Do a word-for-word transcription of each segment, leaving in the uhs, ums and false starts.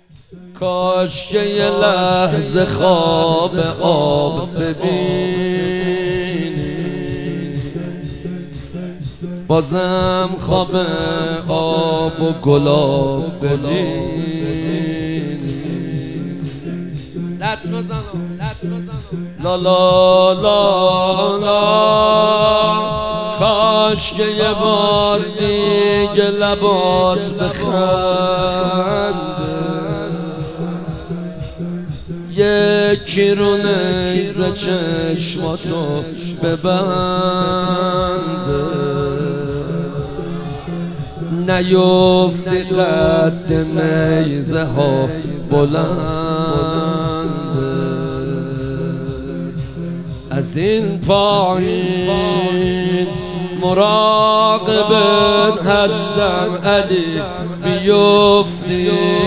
کاش که یه لحظه خواب آب ببینی، بازم خواب آب و گلاب ببینی. لطف بزنم لا لا لا لا، کاش که یه بار دیگه لبات بخنده، یکی رو نیزه چشماتو ببنده، نیفتی قد نیزه ها بلنده، از این پایین مراقبت هستم علی، بیفتی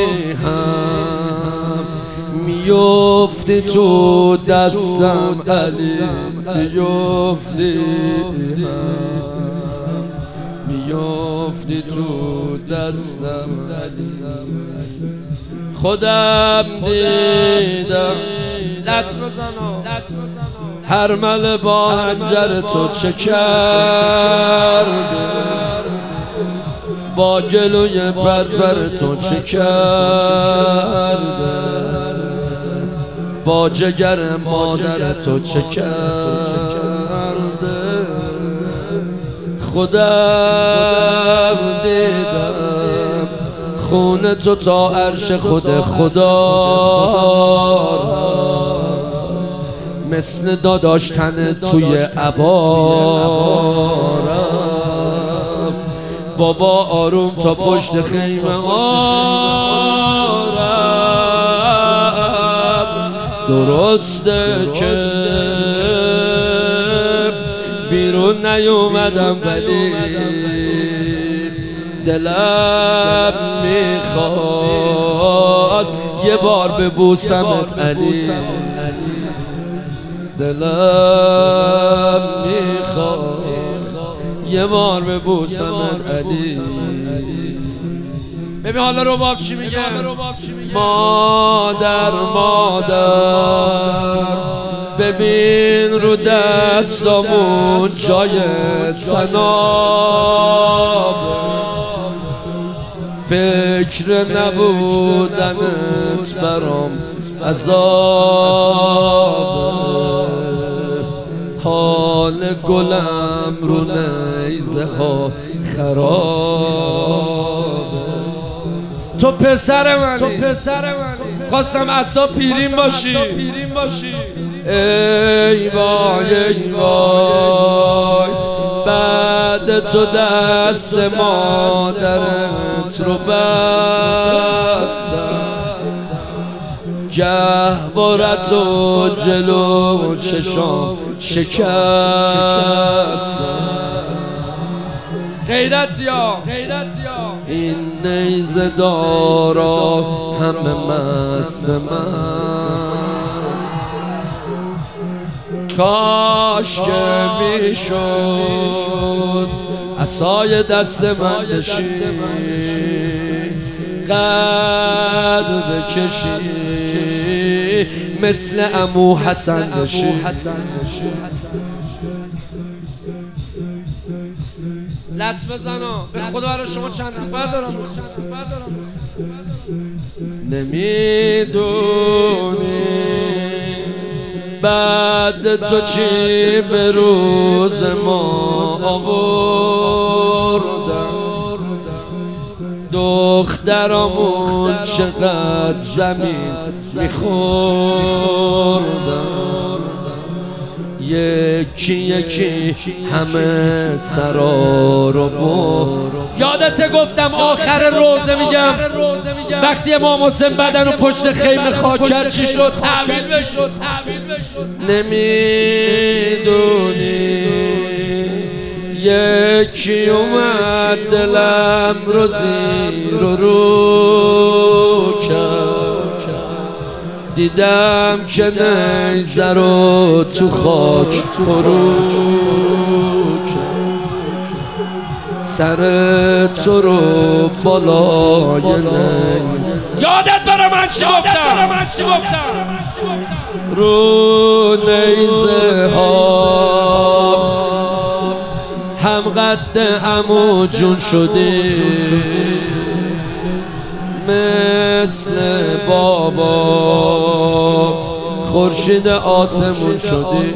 هم میفتی تو دستم علی، بیفتی هم میفتی تو دستم علی. خودم دیدم لطف بزنم هرمله با حنجر تو چه کرده، با گلوی پرور تو چه کرده، با جگر مادر تو چه کرده. خودم دیدم خون تو تا عرش خود خدا، مثل داداشتن توی عبا رفت. بابا آروم تا پشت خیمه ها رفت. درسته که بیرون نیومدم ولی دلم میخواست یه بار ببوسمت علی، دلم میخواد یه بار ببوسمت علی. ببین حالا رباب چی میگه؟ مادر مادر ببین رو دستامون جای تناب، فکر نبودنت برام عذاب، حال گلم رو نیزه ها خراب. تو پسر منی، خواستم عصا پیرین باشی. ای وای ای وای، بعد تو دست مادرت رو بستم، گهوارت و جلو چشام شکستم. غیرتیا این نیزه دارا همه مست مست، کاش که میشد عصای دست من بشی، قد بکشی مثل عمو حسن بشی. لطف بزنم به خدا برای شما چند نفر دارم. نمیدونی بعد تو چی به روز ما آوردم، دخترامون چقدر زمین میخوردم، یکی یکی همه سرا رو برد. یادت گفتم آخر روزه میگم وقتی امام حسین بدن و پشت خیمه خاک کرد چی شد؟ تعبیر بشد. نمیدونی یکی اومد دلم رو زیر و رو کرد، دیدم که نیزه رو تو خاک فرو کرد، سر تو رو بالای نیزه. یادت برا من چی گفتم رو نیزه ها هم قد عمو جون شدی مثل بابا خورشید آسمون شدی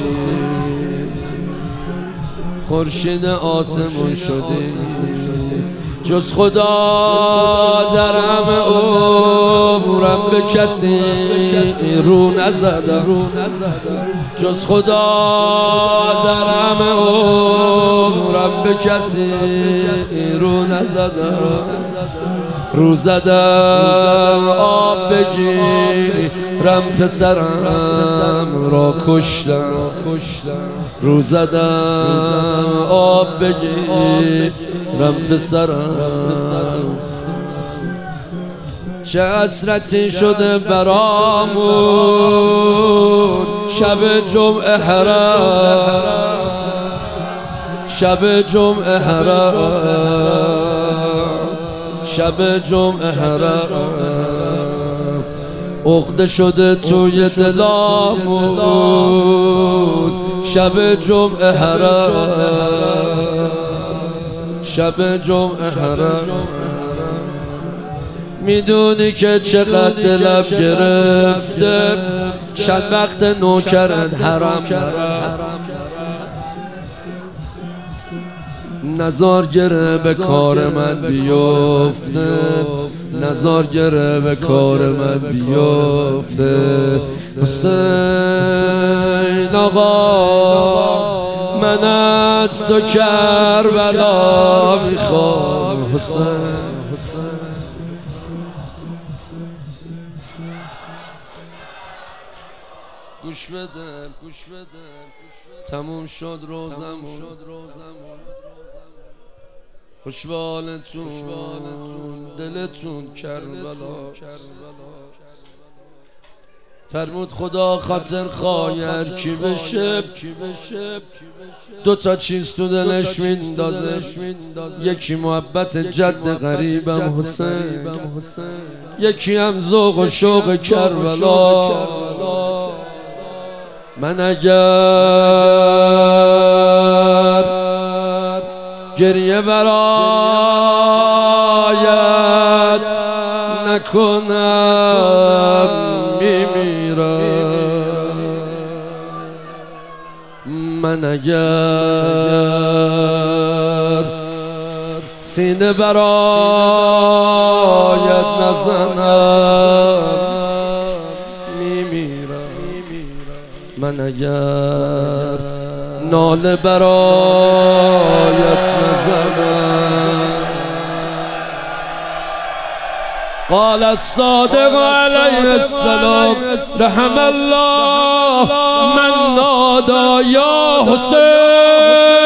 خورشید آسمون شدی جز خدا در همه عمرم به کسی رو نزدم جز خدا در همه عمرم به کسی رو نزدم رو زدم آب بگیرم پسرم را کشتم رو زدم آب بگیرم پسرم چه حسرتی شده برامون شب جمعه حرام شب جمعه حرام شب جمعه حرام عقده شده توی دلامون شب جمعه حرام شب جمعه حرام میدونی که چقدر دلم گرفته شب وقت نوکرت حرام نزار گره به کار من بیفته نزار گره به کار من بیفته حسین آقا من از تو کربلا میخوام حسین گوش بده گوش بده تموم شد روزمون خوشبالتون دلتون کربلا فرمود خدا خاطر خواهر کی بشه دو تا چیز تو دلش میندازه یکی محبت جد غریبم حسین یکی هم ذوق و شوق کربلا من اگر گریه برایت نکنم میمیرم من اگر سینه برایت نزنم میمیرم من اگر ناله برایت نزنم قال الصادق علیه السلام رحم الله من نادا یا حسین